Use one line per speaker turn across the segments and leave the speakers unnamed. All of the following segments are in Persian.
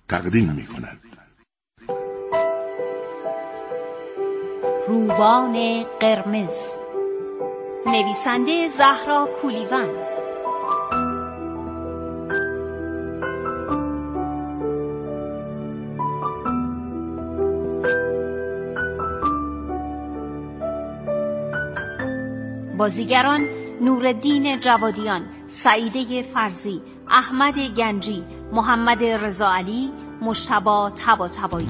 تقدیم می‌کند.
روبان قرمز، نویسنده زهرا کولیوند، بازیگران نورالدین جوادیان، سعیده فرزی، احمد گنجی، محمد رضا علی، مجتبی طباطبایی.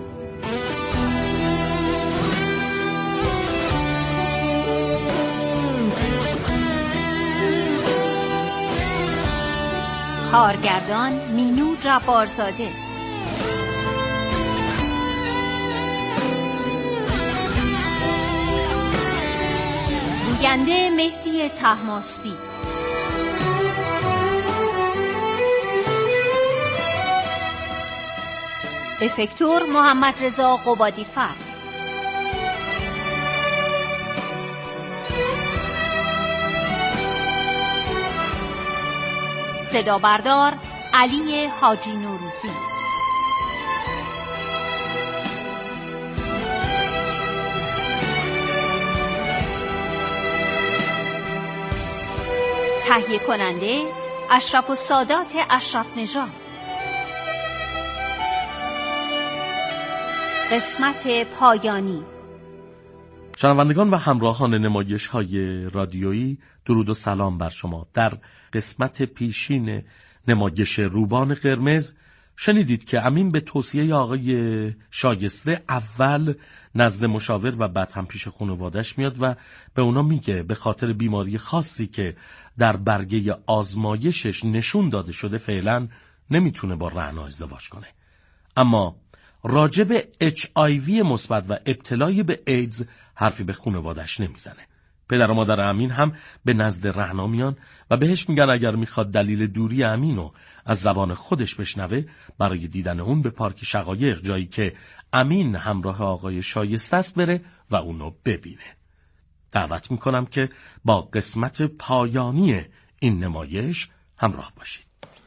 کارگردان مینو جبارزاده. گوینده مهدی طهماسبی. افکتور محمد رضا قبادی‌فر. صدا بردار علی حاجی نوروزی. تهیه کننده اشرف السادات اشرف نژاد. قسمت پایانی.
شنوندگان و همراهان نمایش‌های رادیویی، درود و سلام بر شما. در قسمت پیشین نمایش روبان قرمز شنیدید که امین به توصیه آقای شایسته اول نزد مشاور و بعد هم پیش خانواده‌اش میاد و به اونا میگه به خاطر بیماری خاصی که در برگه آزمایشش نشون داده شده فعلا نمیتونه با رعنا ازدواج کنه، اما راجع به HIV مثبت و ابتلای به ایدز حرفی به خانواده‌اش نمیزنه. پدر و مادر امین هم به نزد رعنا میان و بهش میگن اگر میخواد دلیل دوری امینو از زبان خودش بشنوه برای دیدن اون به پارک شقایق، جایی که امین همراه آقای شایسته است، بره و اونو ببینه. دعوت میکنم که با قسمت پایانی این نمایش همراه باشید.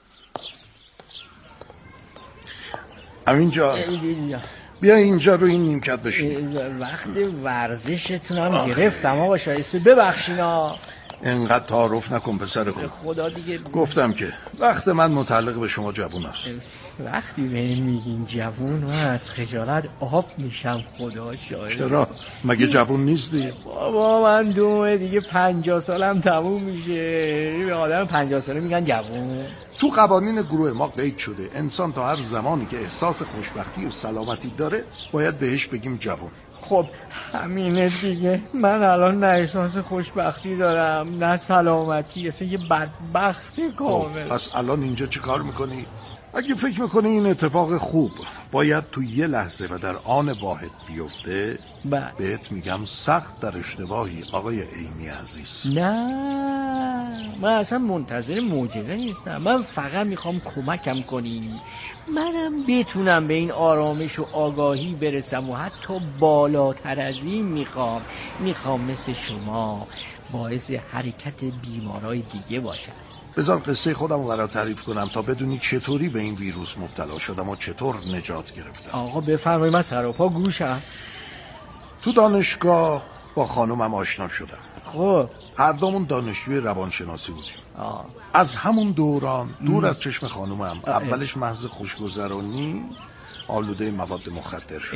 امین جان بیا اینجا رو این نیمکت بشین.
وقت ورزشتونم گرفتم آقا شایسته، ببخشینا.
انقدر تعارف نکن پسر خوب.
خدا دیگه
گفتم که وقت من متعلق به شما جوون است.
وقتی به این میگین جوون من از خجالت آب میشم. خدا شاید.
چرا؟ مگه جوون نیستی؟
بابا من دومه دیگه 50 سالم تموم میشه. به آدم 50 ساله میگن جوون.
تو قوانین گروه ما قید شده انسان تا هر زمانی که احساس خوشبختی و سلامتی داره باید بهش بگیم جوون.
خب همینه دیگه. من الان نه احساس خوشبختی دارم نه سلامتی، اصلا یه بدبخت کامل.
پس الان اینجا چی کار میکنی؟ اگه فکر میکنی این اتفاق خوب باید تو یه لحظه و در آن واحد بیفته، بهت میگم سخت در اشتباهی آقای عینی عزیز.
نه من اصلا منتظر معجزه نیستم. من فقط میخوام کمکم کنین، منم بتونم به این آرامش و آگاهی برسم و حتی بالاتر از این میخوام مثل شما باعث حرکت بیمارای دیگه باشم.
بذار قصه خودم رو برات تعریف کنم تا بدونی چطوری به این ویروس مبتلا شدم و چطور نجات گرفتم.
آقا بفرمایید، من سراپا گوشم.
تو دانشگاه با خانومم آشنا شدم.
خب
هر دومون دانشجوی روانشناسی بودیم. از همون دوران دور از چشم خانومم اولش محض خوشگذرانی آلوده مواد مخدر شد.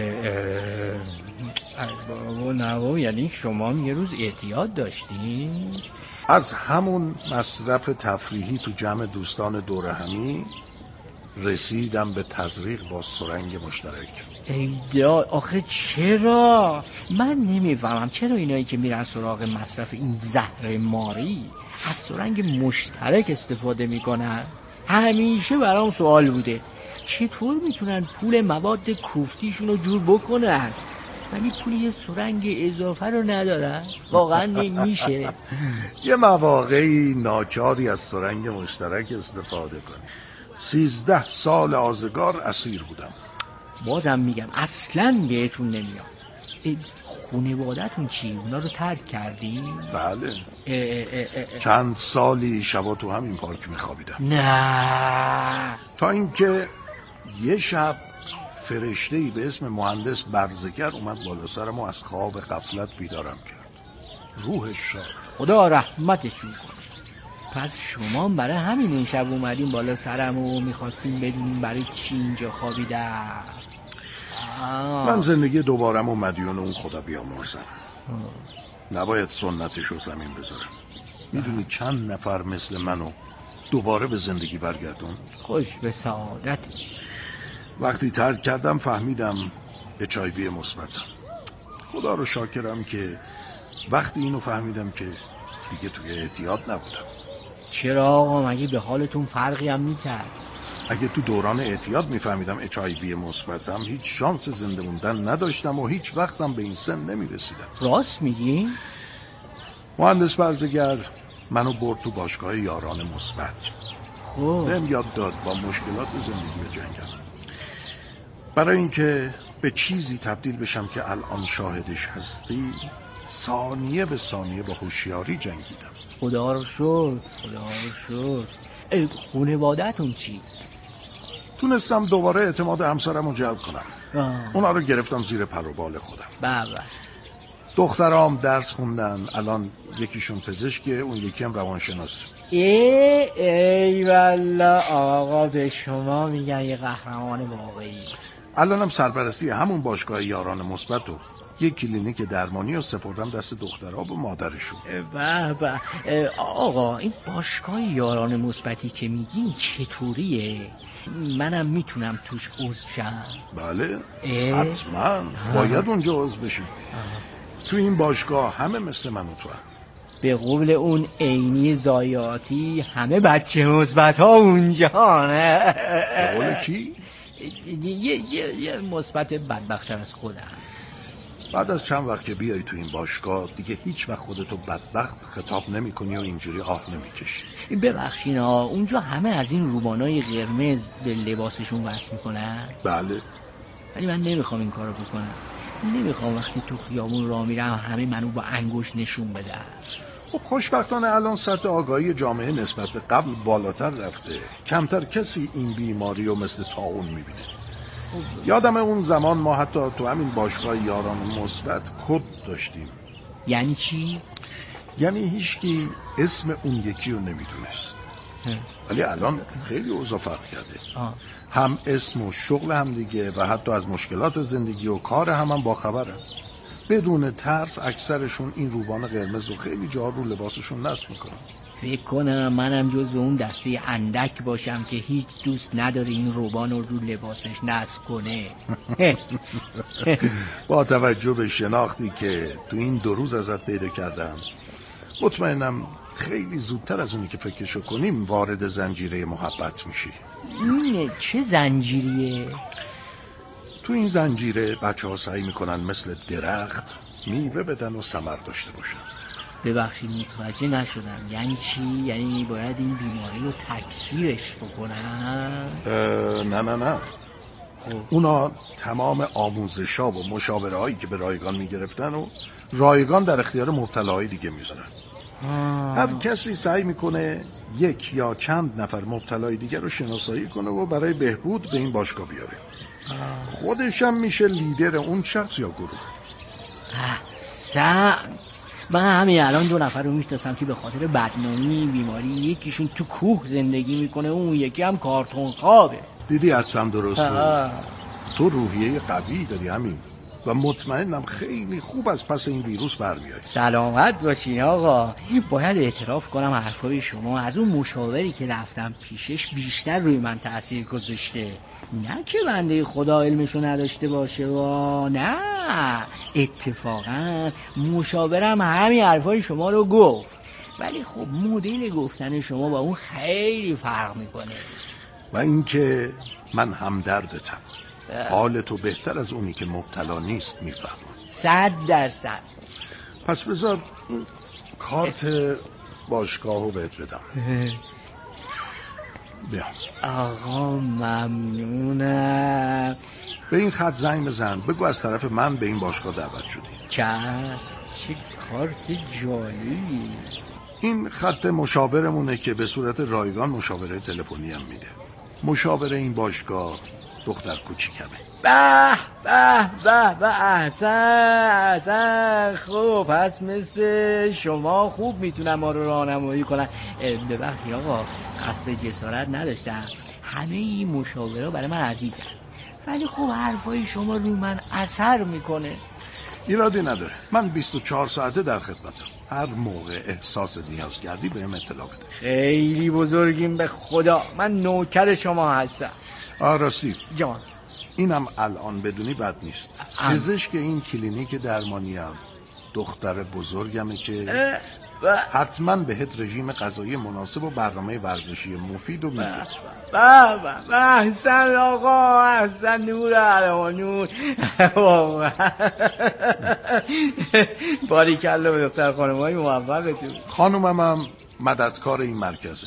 بابا نوا، یعنی شما یه روز اعتیاد داشتین؟
از همون مصرف تفریحی تو جمع دوستان دور همی رسیدم به تزریق با سرنگ مشترک.
ایدا آخه چرا؟ من نمیفهمم چرا اینایی که میرن سراغ مصرف این زهر ماری از سرنگ مشترک استفاده میکنن. همیشه برام سوال بوده چطور میتونن پول مواد کوفتیشون رو جور بکنن ولی پول یه سرنگ اضافه رو ندارن؟ واقعا نمیشه.
یه مواقعی ناچاری از سرنگ مشترک استفاده کنی. 13 سال آزگار اسیر بودم.
بازم میگم اصلا بهتون نمیاد. خانواده‌تون چی؟ اونا رو ترک کردی؟
بله. چند سالی شبا تو همین پارک میخوابیدم.
نه.
تا اینکه یه شب فرشته‌ای به اسم مهندس برزگر اومد بالا سرم و از خواب غفلت بیدارم کرد. روحش شاد،
خدا رحمتشون کنه. پس شما برای همین اون شب اومدین بالا سرم و میخواستین بدونین برای چی اینجا خوابیدم؟
من زندگی دوبارم و مدیون اون خدا بیامرزم. نباید سنتش رو زمین بذارم. میدونی چند نفر مثل منو دوباره به زندگی برگردون؟
خوش به سعادتش.
وقتی ترک کردم فهمیدم HIV مثبتم. خدا رو شاکرم که وقتی اینو فهمیدم که دیگه توی اعتیاد نبودم.
چرا آقا؟ مگه به حالتون فرقی هم میکرد؟
اگه تو دوران اعتیاد میفهمیدم HIV مثبتم هیچ شانس زنده موندن نداشتم و هیچ وقتم به این سن نمیرسیدم.
راست میگی؟
مهندس برزگر منو برد تو باشگاه یاران مثبت.
خب
بهم یاد داد با مشکلات زندگی بجنگم، برای اینکه به چیزی تبدیل بشم که الان شاهدش هستی. ثانیه به ثانیه با هوشیاری جنگیدم.
خدا رو شکر، خدا رو شکر. خانواده‌تون چی؟
تونستم دوباره اعتماد همسرم رو جلب کنم. اونا رو گرفتم زیر پر و بال خودم.
بله.
دخترام درس خوندن، الان یکیشون پزشکه، اون یکی هم روانشناس.
ای والله آقا، به شما میگن یه قهرمان واقعی.
الانم سرپرستی همون باشگاه یاران مثبت و یک کلینیک درمانی رو سپردم دست دخترها و مادرشون.
به آقا، این باشگاه یاران مثبتی که میگین چطوریه؟ منم میتونم توش عضو شم؟
بله حتما باید اونجا عضو بشی. تو این باشگاه همه مثل من و تو هم.
به قول اون عینی زایاتی همه بچه مثبت ها اونجا نه؟
به قول کی؟
یه مثبت بدبخت‌تر از خودم.
بعد از چند وقت که بیایی تو این باشگاه دیگه هیچ وقت خودتو بدبخت خطاب نمی کنی و اینجوری آه نمی کشی.
ببخشین اونجا همه از این روبانای قرمز به لباسشون وصل میکنن؟
بله.
ولی من نمیخوام این کارو بکنم. نمیخوام وقتی تو خیابون راه میرم همه منو با انگشت نشون بدن.
خب خوشبختانه الان سطح آگاهی جامعه نسبت به قبل بالاتر رفته. کمتر کسی این بیماری رو مثل طاعون میبینه. یادم اون زمان ما حتی تو همین باشگاه یاران مثبت کد داشتیم.
یعنی چی؟
یعنی هیچکی اسم اون یکی رو نمیدونست. ولی الان خیلی اوضاع فرق کرده. هم اسم و شغل هم دیگه و حتی از مشکلات زندگی و کار هم با خبرن. بدون ترس اکثرشون این روبان قرمز رو خیلی جا رو لباسشون نصب میکنن.
فکر کنم منم جز اون دسته اندک باشم که هیچ دوست نداره این روبان رو لباسش نصب کنه.
با توجه به شناختی که تو این 2 روز ازت پیدا کردم مطمئنم خیلی زودتر از اونی که فکرشو کنیم وارد زنجیره محبت میشی.
این چه زنجیریه؟
تو این زنجیره بچه‌ها سعی میکنن مثل درخت میوه بدن و ثمر داشته باشن.
ببخشید متوجه نشدم. یعنی چی؟ یعنی باید این بیماری رو تکثیرش بکنن؟
نه خب. اونا تمام آموزش‌ها و مشاوره هایی که به رایگان میگرفتن و رایگان در اختیار مبتلاهای دیگه میذارن. هر کسی سعی میکنه یک یا چند نفر مبتلای دیگر رو شناسایی کنه و برای بهبود به این باشگاه بیاره. خودشم میشه لیدر اون شخص یا گروه.
احسنت. من همین الان 2 نفر رو میشناسم که به خاطر بدنامی بیماری یکیشون تو کوه زندگی میکنه و اون یکی هم کارتون خوابه.
دیدی حدسم درست بود. تو روحیه قوی داری همین و مطمئنم خیلی خوب از پس این ویروس برمیاری.
سلامت باشین آقا. باید اعتراف کنم حرفای شما از اون مشاوری که رفتم پیشش بیشتر روی من تأثیر گذاشته. نه که بنده خدا علمشو نداشته باشه و نه، اتفاقا مشاورم همین حرفای شما رو گفت، ولی خب مدل گفتن شما با اون خیلی فرق میکنه.
و اینکه من همدردتم. حال تو بهتر از اونی که مبتلا نیست میفهمم.
100%.
پس بذار کارت باشگاهو بهت بدم. بیا.
آقا ممنونم.
به این خط زنگ بزن بگو از طرف من به این باشگاه دعوت شدی.
چه کارت جالبی.
این خط مشاورمونه که به صورت رایگان مشاوره تلفنی هم میده. مشاوره این باشگاه دختر کوچیکمه.
به به به به، احسن. خب پس مثل شما خوب میتونم ما رو راهنمایی کنم. ببخشید آقا، قصد جسارت نداشتم، همه این مشاوره برای من عزیزن، ولی خب حرفای شما رو من اثر میکنه.
ایرادی نداره، من 24 ساعته در خدمتم، هر موقع احساس نیاز کردی بهم اطلاع بده.
خیلی بزرگیم به خدا، من نوکر شما هستم.
راستی
جان،
اینم الان بدونی بد نیست. پزشک این کلینیک درمانیم دختر بزرگمه که حتما بهت رژیم غذایی مناسب و برنامه ورزشی مفید و میده.
به احسن آقا، احسن، نور علوانون. باریکلا به دختر خانم‌های موفقتون.
خانومم هم مددکار این مرکزه.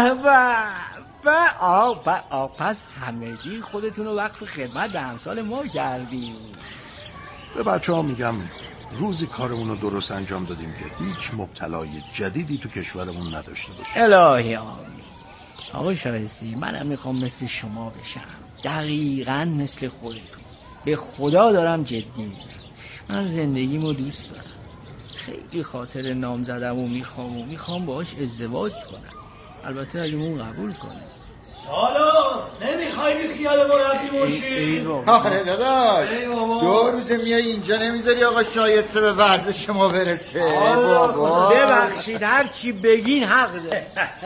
پس همگی خودتون رو وقف خدمت به امثال ما کردیم.
به بچه‌ها میگم روزی کارمون رو درست انجام دادیم که هیچ مبتلای جدیدی تو کشورمون نداشته باشه.
الهی آمین. آقا شایستی، منم میخوام مثل شما بشم، دقیقاً مثل خودتون. به خدا دارم جدی میگم، من زندگیمو دوست دارم، خیلی خاطر نام زدم و میخوام باهاش ازدواج کنم، البته اگه اون قبول کنه.
سالو نمیخوای بی خیال مربی باشی؟
آره داداش، 2 روزه میای اینجا نمیذاری آقا شایسته به ورزش ما برسه.
بابا ببخشید، هر چی بگین حق ده.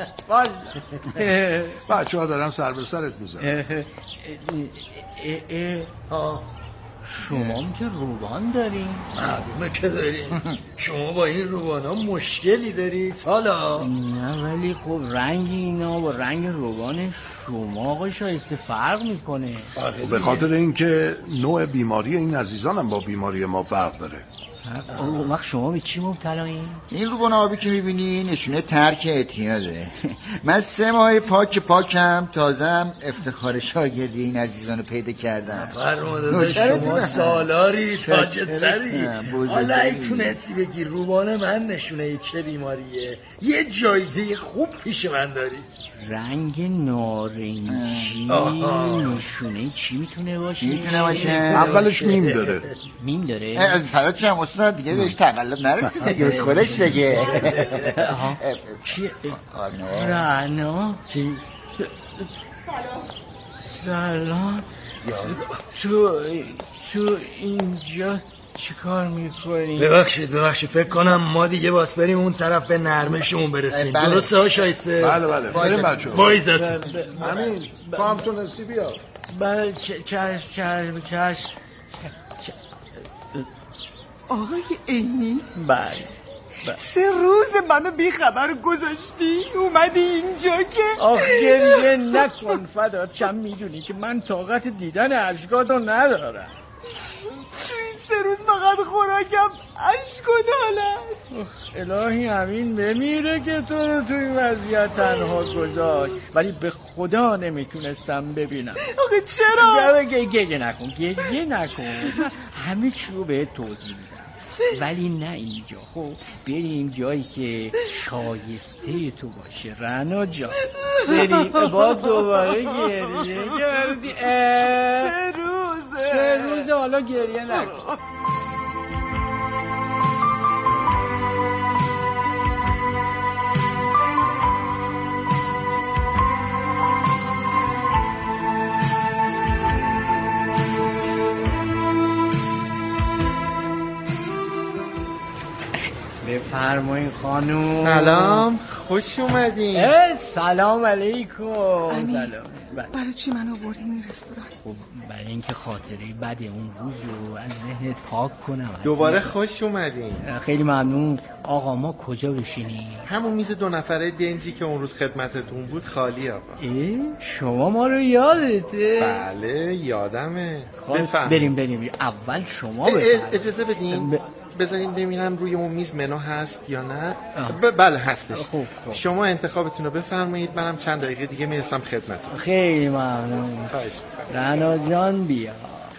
بچه ها دارن سر به سرت میزنن.
شما هم که روبان دارین؟
معلومه که دارین. شما با این روبان ها مشکلی داری سالا؟
نه ولی خب رنگ اینا با رنگ روبان شما آقا شایسته فرق میکنه.
به خاطر اینکه نوع بیماری این عزیزانم با بیماری ما فرق داره.
اون وقت شما به چی مبتلایین؟
این روبان آبی که میبینی نشونه ترک اعتیاده. من 3 ماه پاکم تازم افتخار شاگردی این عزیزان رو پیدا کردم.
فرمانده شما سالاری تاج سری. حالا ای تونستی بگی روبان من نشونه چه بیماریه، یه جایزه خوب پیش من داری.
رنگ نارنجی نشونه چی میتونه باشه؟
اولش میم داره.
میم داره؟
فراد چم استاد دیگه بهش تقلب نرسید دیگه، بس خودش بگه.
چیه؟ رعنا؟ سلام. تو اینجا چی کار میکنی؟
ببخشید فکر کنم ما دیگه باس بریم اون طرف به نرمشمون برسیم. درسته ها شایسته؟
بله بریم بچه ها.
بایزتون
همین تو هم تونستی بیا.
بله چشم.
آقای عینی؟
بله
3 روز منو بی خبر گذاشتی اومدی اینجا که
گریه نکن فدات شم، میدونی که من طاقت دیدن اشکاتو ندارم.
تو این 3 روز فقط خوراکم اشک و ناله است.
الهی همین بمیره که تو رو تو این وضعیت تنها گذاشت، ولی به خدا نمیتونستم ببینم.
آخه چرا؟
گریه نکن همه چی رو بهت توضیح میدم، ولی نه اینجا. خب بریم جایی که شایسته تو باشه رعنا جان. بریم با دوباره گریه کردی. 3 روزه حالا گریه نکن. بفرمایین خانوم.
سلام، خوش اومدین.
سلام علیکم. سلام.
برای چی منو آوردین این رستوران؟
خب برای اینکه خاطره بد اون روز رو از ذهنت پاک کنم.
دوباره خوش اومدین.
خیلی ممنون. آقا ما کجا بشینیم؟
همون میز 2 نفره دنجی که اون روز خدمتتون بود خالی آقا.
شما ما رو یادته؟
بله یادمه.
بریم اول شما بفرمایید.
اجازه بدین بذارین ببینم روی اون میز منو هست یا نه. بله هستش.
خوب.
شما انتخابتون رو بفرمایید، منم چند دقیقه دیگه میرسم خدمتتون.
خیلی ممنون.
خواهش
رعنا جان بیا.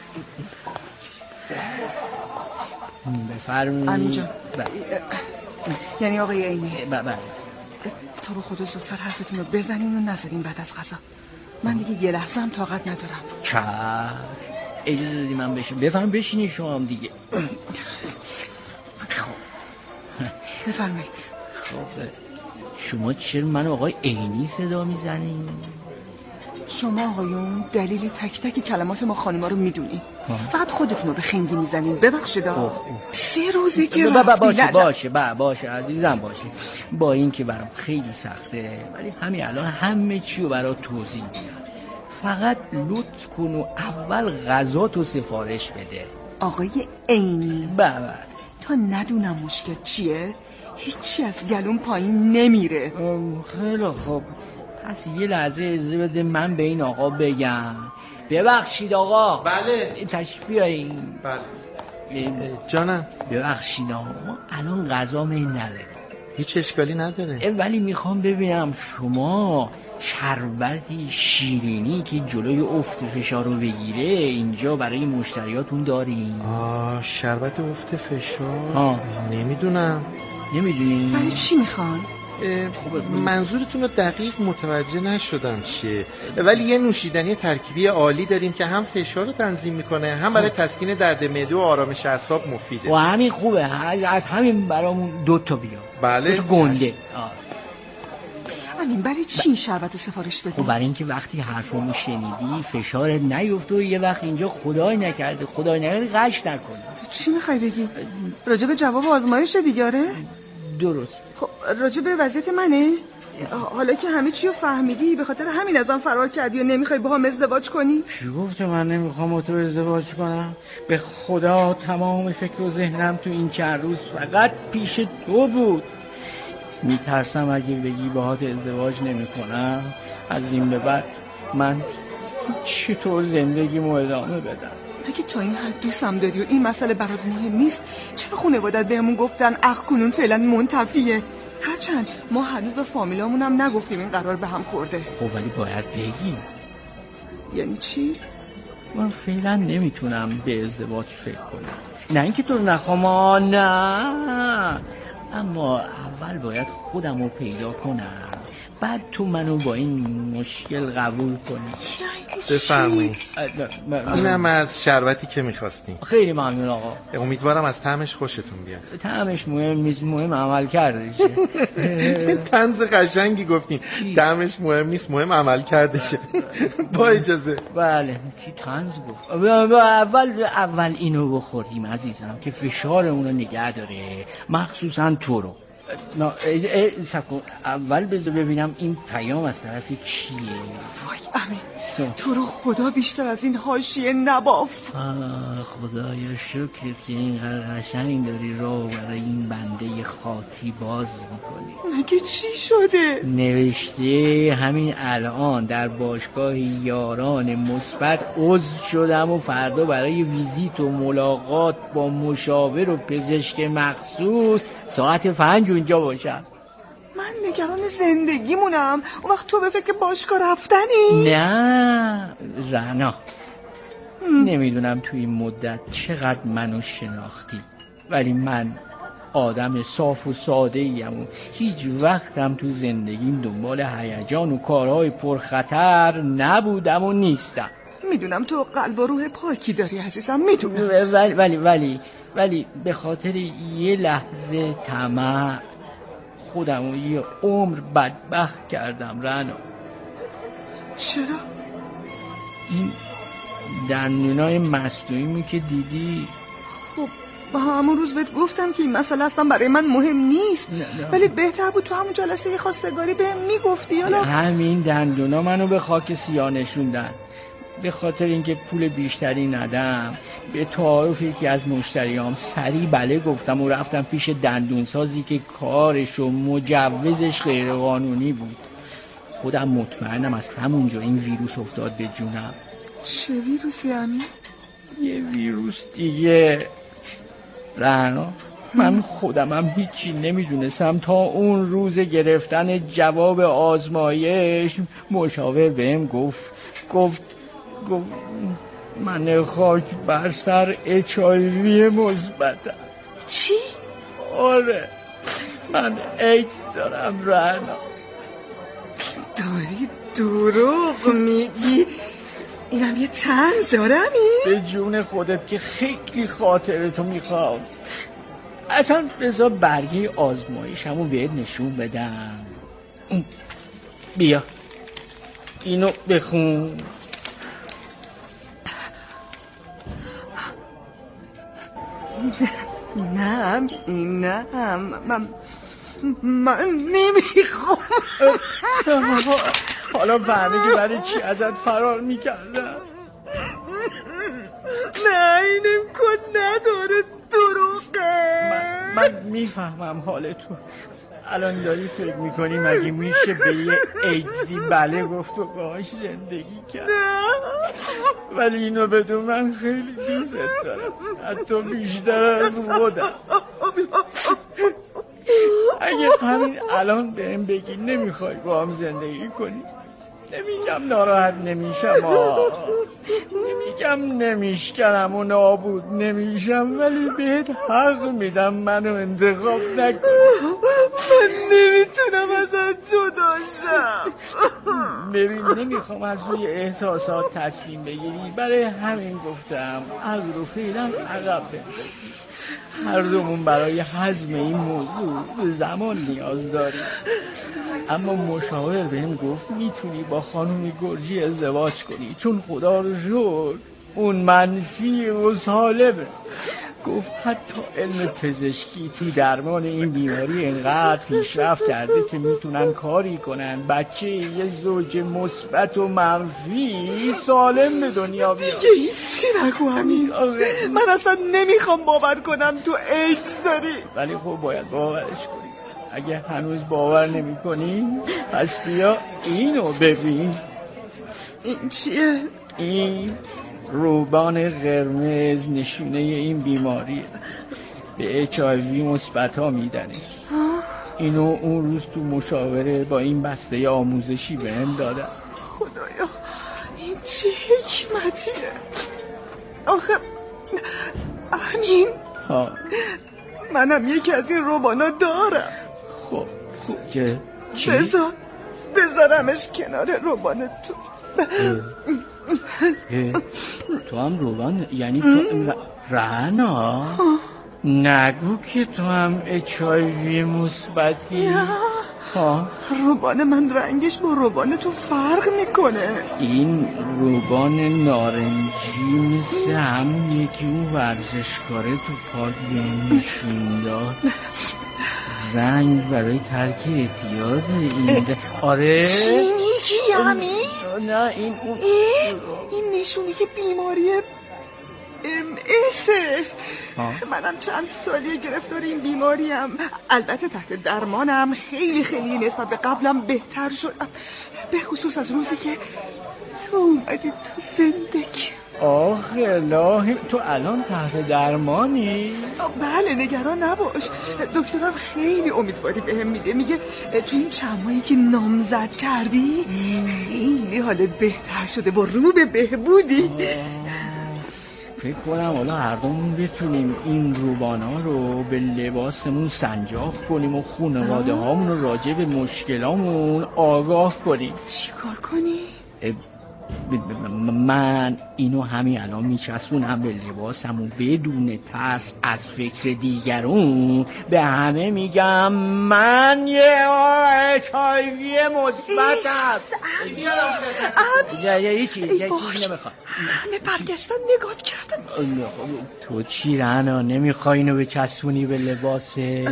بفرمایید.
امین جان. یعنی آقای عینی
بله
تا به خدا زودتر حرفتون رو بزنین و نذارین بعد از غذا. من دیگه یه لحظه هم طاقت ندارم.
چشم، اجازه دادی من بشین. بفرم بشینی شما هم دیگه. خب
بفرمایید.
خب شما چرا من آقای عینی صدا میزنین؟
شما آقایون دلیل تک تک کلمات ما خانما رو میدونین، فقط خودتون رو به خنگی میزنین. ببخشید 3 روزی که
باشه عزیزم، باشه. با این که برام خیلی سخته، ولی همین الان همه چی رو برات توضیح میدم. فقط لطف کن و اول غذا تو سفارش بده.
آقای عینی،
بله
تا ندونم مشکل چیه هیچی از گلوم پایین نمیره.
خیلی خوب، پس یه لحظه اجازه بده من به این آقا بگم. ببخشید آقا.
بله.
تشریف بیارین.
بله. جانم.
ببخشید آقا، ما الان غذا می نداریم.
هیچ اشکالی نداره.
ولی میخوام ببینم شما شربتی شیرینی که جلوی افت فشار رو بگیره اینجا برای مشتریاتون دارین؟
شربت افت فشار؟ نمیدونم.
نمیدونی؟
برای چی میخوان؟
منظورتون رو دقیق متوجه نشدم چیه، ولی یه نوشیدنی ترکیبی عالی داریم که هم فشار رو تنظیم میکنه، هم برای تسکین درد معده و آرامش اعصاب مفیده.
و همین خوبه، از همین برامون 2 تا بیا.
بله.
2 تا گنده.
همین برای چی این شربت سفارش دادی؟
خب برای اینکه وقتی حرفمو شنیدی فشار نیفته و یه وقت اینجا خدای نکرده غش نکنی.
تو چی میخوای بگی؟ راجع به جواب آزمایش دیگه؟ آره
درست.
خب راجع به وضعیت منه؟ حالا که همه چی رو فهمیدی به خاطر همین ازم فرار کردی و نمیخوای باهام ازدواج کنی؟
کی گفته من نمیخوام با تو ازدواج کنم؟ به خدا تمام فکر و ذهنم تو این چند روز فقط پیش تو بود. میترسم اگه بگی باهات ازدواج نمیکنم از این به بعد من چطور زندگیمو ادامه بدم.
اگه تا این حد دوستم داری و این مسئله برات مهم نیست چرا خانواده‌ات بهمون گفتن اخ کنون فعلا منتفیه؟ هرچند ما هنوز به فامیلامون هم نگفتیم این قرار به هم خورده.
خب ولی باید بگیم.
یعنی چی؟
من فعلا نمیتونم به ازدواج فکر کنم. نه اینکه تو رو نخوام، نه، اما اول باید خودم رو پیدا کنم، بعد تو منو با این مشکل قبول کنی.
بفرمایید. اینم از شربتی که میخواستیم.
خیلی ممنون آقا.
امیدوارم از طعمش خوشتون بیاد.
طعمش مهم نیست، مهم عمل کردشه.
طنز قشنگی گفتین. طعمش مهم نیست، مهم عمل کردشه. با اجازه.
بله. کی طنز گفت؟ اول اینو بخوریم عزیزم که فشارمون رو نگه داره، مخصوصا تو رو. اول بذار ببینم این پیام از طرف کیه.
وای امین، تو رو خدا بیشتر از این حاشیه نباف.
خدایا شکرت که اینقدر قشنگ داری راه برای این بنده خاطی باز میکنی.
مگه چی شده؟
نوشته همین الان در باشگاه یاران مثبت عضو شدم و فردا برای ویزیت و ملاقات با مشاور و پزشک مخصوص ساعت 5 اونجا باشم.
من نگران زندگیمونم. اون وقت تو به فکر باشگاه رفتنی؟
نه رنا، نمیدونم تو این مدت چقدر منو شناختی، ولی من آدم صاف و ساده ایم و هیچ وقتم تو زندگیم دنبال هیجان و کارهای پرخطر نبودم و نیستم.
میدونم تو قلب و روح پاکی داری عزیزم، میدونم،
ولی به خاطر یه لحظه طمع خودم رو یه عمر بدبخت کردم رنا.
چرا؟
این دندونای مصنوعی که دیدی،
خب با همون روز بهت گفتم که این مسئله اصلا برای من مهم نیست.
نه.
ولی بهتر بود تو همون جلسه خواستگاری بهم میگفتی. حالا
همین دندونا منو به خاک سیاه نشوندن. به خاطر اینکه پول بیشتری ندم به تعارف یکی از مشتریام سریع بله گفتم و رفتم پیش دندونسازی که کارش و مجوزش غیر قانونی بود. خودم مطمئنم از همونجا این ویروس افتاد به جونم.
چه ویروسی همین؟
یه ویروس دیگه رنا. من خودمم هیچی نمیدونستم تا اون روز گرفتن جواب آزمایش. مشاور بهم گفت من خاک بر سر HIV مثبتم.
چی؟
آره من ایدز دارم رنا.
داری دروغ میگی؟ اینم یه طنز آرمی؟
به جون خودت که خیلی خاطرتو میخوام. اصلا بذار برگه آزمایش همون بهت نشون بدم. بیا اینو بخون.
نه من نمیخوام.
حالا فهمیدی برای چی ازت فرار میکردم؟
نه این امکان نداره، دروغه.
من میفهمم حالتو. الان داری فکر میکنی مگه میشه به یه ایدزی بله گفت و باهاش زندگی کرد؟ ولی اینو بدون من خیلی دوست دارم، حتی بیشتر از خودم. اگه همین الان بهم بگی نمیخوای با هم زندگی کنی، نمیگم ناراحت نمیشم، نمیگم نمیشکنم و نابود نمیشم، ولی بهت حق میدم منو انتخاب نکن.
من نمیتونم ازت جدا شم.
ببین نمیخوام از روی احساسات تصمیم بگیری، برای همین گفتم عقل رو فعلا عقب بندازی. هر دومون برای هضم این موضوع به زمان نیاز داریم. اما مشاور بهم گفت میتونی با خانم گرجی ازدواج کنی، چون خدا رو شکر اون منفی و سالمه. گفت حتی علم پزشکی تو درمان این بیماری اینقدر پیشرفت کرده که میتونن کاری کنن بچه یه زوج مثبت و منفی سالم به دنیا بیاد.
دیگه هیچی نگو امیر، من اصلا نمیخوام باور کنم تو ایدز داری.
ولی خب باید باورش کنی. اگه هنوز باور نمی کنی پس بیا اینو ببین.
این چیه؟
این روبان قرمز نشونه این بیماریه. به HIV مثبت ها میدنش. اینو اون روز تو مشاوره با این بسته آموزشی بهم دادن.
خدایا این چه حکمتیه؟ آخه امین منم یکی از این روبانا دارم.
خب که چی؟
بذارمش کنار روبان تو.
تو هم روبان؟ یعنی تو رهنا؟ نگو که تو هم HIV مثبتی.
روبان من رنگش با روبان تو فرق میکنه.
این روبان نارنجی مثل همونیه که اون ورزشکاره تو پارک بهم نشون داد. رنگ برای ترک اعتیاد این آره.
چی میگی امیر؟
نه این
نشونه که بیماری MS. منم چند سالیه گرفتار این بیماریم. البته تحت درمانم، خیلی خیلی نسبت به قبلم بهتر شدم، به خصوص از روزی که تو اومدی تو زندگی.
آخ الهی، تو الان تحت درمانی؟
بله نگران نباش، دکترم خیلی امیدواری بهم میده. میگه تو این چند ماهی که نامزد کردی خیلی حالت بهتر شده، با رو به بهبودی.
فکر کنم حالا هر دومون بتونیم این روبانا رو به لباسمون سنجاق کنیم و خانواده هامون رو راجع به مشکلامون آگاه کنیم.
چی کار کنی؟
من اینو همین الان میچسبونم به لباسمون بدون ترس از فکر دیگرون. به همه میگم من یه HIV مثبتم. یه چیزی نمیخوام.
همه برگشتن نگات کردن.
تو چی رهنا نمیخوای اینو بچسبونی به لباسه؟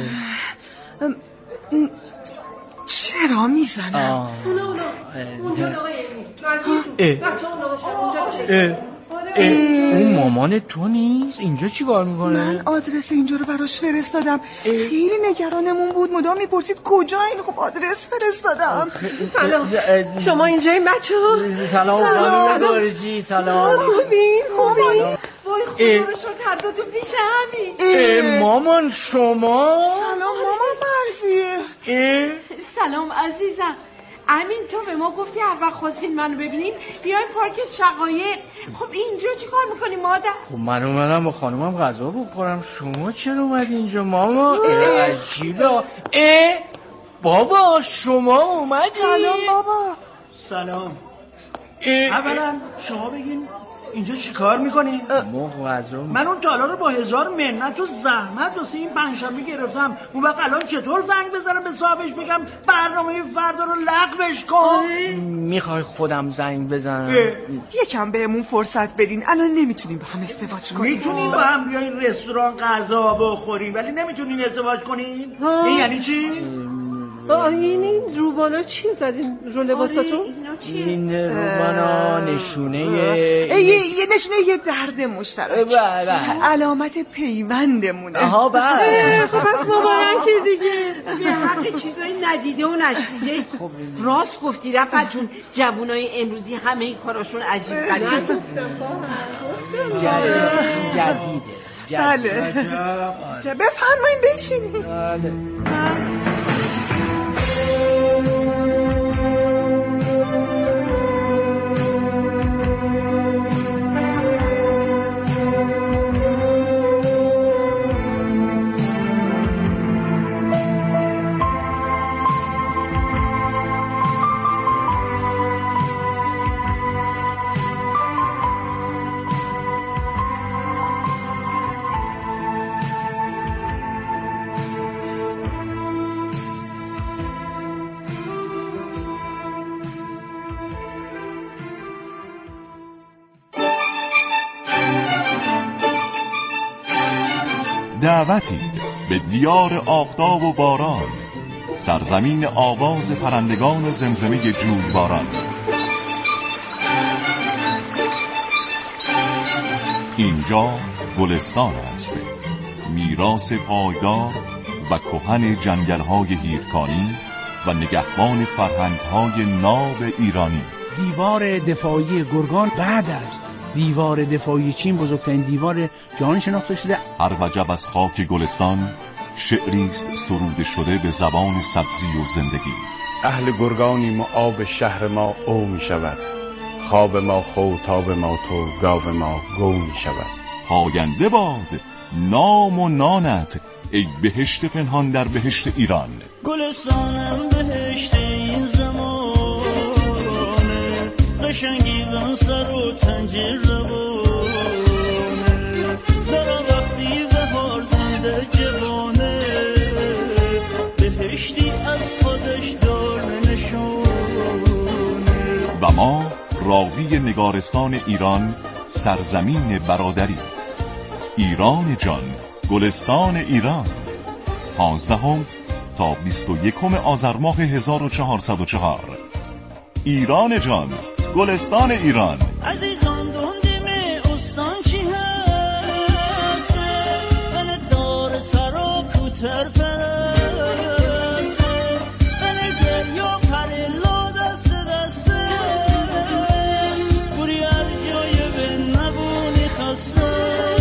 چرا میزنم؟
اون مامان تو نیست؟ اینجا چی کار میکنه؟
من آدرس اینجا رو براش فرستادم. خیلی نگرانمون بود، مدام میپرسید کجایین. خب آدرس فرستادم.
سلام، شما اینجا این بچه ها؟
سلام خانم گرجی. سلام
خوبین؟ وای خدا رو شکر تو پیش همین.
مامان شما؟
سلام مامان مرزیه.
سلام عزیزم. امین تو به ما گفتی هر وقت خواستین منو ببینین بیاین پارک شقایق. خب اینجا چی کار میکنی مادر؟
خب من اومدم با خانومم غذا بخورم. شما چرا اومدی اینجا ماما؟ عجیبه. بابا شما اومدی؟
سلام بابا.
سلام. اولا شما بگین اینجا چی کار میکنی؟
من
اون تالار رو با 1000 منت و زحمت واسه این پنجشنبه گرفتم. اون وقت الان چطور زنگ بزنم به صاحبش بگم برنامه فردا رو لغوش کن؟
میخوای خودم زنگ بزنم؟
یکم بهمون فرصت بدین، الان نمیتونیم با هم ازدواج کنیم.
میتونیم با هم بیاین رستوران غذا بخوریم ولی نمیتونین ازدواج کنین؟ این یعنی چی؟
این روبانا چیه زدین رو لباساتون؟
این روبانا نشونه
یه نشونه یه درد مشترک. علامت پیوندمونه.
بله.
خب بس مبارکه دیگه.
یه حق چیزایی ندیده و نشنیده. راست گفتی رفعت جون، جوانای امروزی همه این کاراشون عجیب غریبه.
جدیده.
بله. بفرمایید بشینید.
دعوتید به دیار آفتاب و باران، سرزمین آواز پرندگان و زمزمه جویباران. اینجا گلستان است، میراث پایدار و کهن جنگل‌های هیرکانی و نگهبان فرهنگ‌های ناب ایرانی.
دیوار دفاعی گرگان بعد از دیوار دفاعی چین بزرگترین دیوار جهان شناخته شده.
هر وجب از خاک گلستان شعری است سروده شده به زبان سبزی و زندگی.
اهل گرگانیم و آب شهر ما او می شود، خواب ما خوتاب ما تو، گاو ما گو می شود.
پاینده باد نام و نانت ای بهشت پنهان در بهشت ایران.
گلستانم بهشت این زمانه، قشنگی بن سر و تنجیر روانه، درم وقتی بهار زنده جوانه، بهشتی از خودش دار نشونه.
و ما راوی نگارستان ایران، سرزمین برادری، ایران جان، گلستان ایران، 15 تا 21 آذر ماه 1404. ایران جان، گلستان ایران.
عزیزان دوندیم استان چی هست، من دار سر و کوتر پرست، من دریا پریلا دست دسته، بوری هر جای به نبونی خسته،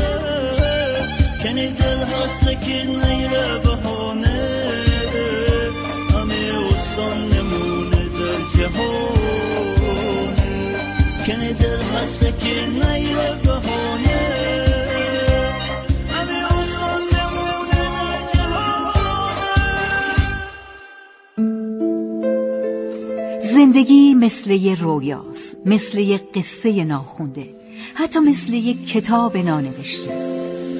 کنی دل هسته که نیره بهانه، همه استان نمونه در جهان، کنی دل هسته که نیره بهانه، همه استان نمونه در جهان.
زندگی مثل یه رویاست، مثل یه قصه ناخونده، حتی مثل یه کتاب نانوشته.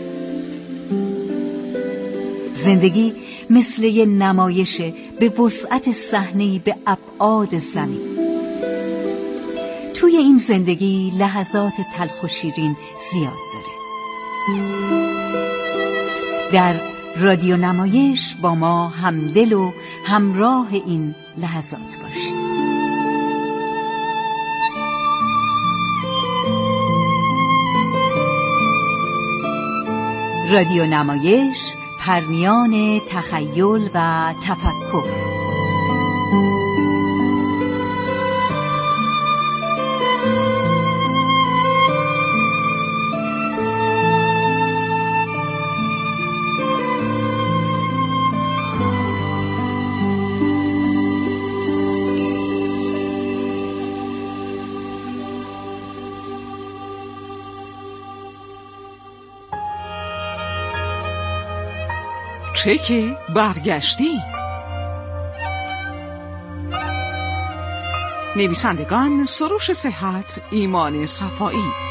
زندگی مثل یه نمایش به وسعت صحنه‌ای به ابعاد زمین. توی این زندگی لحظات تلخ و شیرین زیاد داره. در رادیو نمایش با ما همدل و همراه این لحظات باشید. رادیو نمایش، پرمیان تخیل و تفکر.
چه که برگشتی؟ نویسندگان: سروش صحت، ایمان صفایی.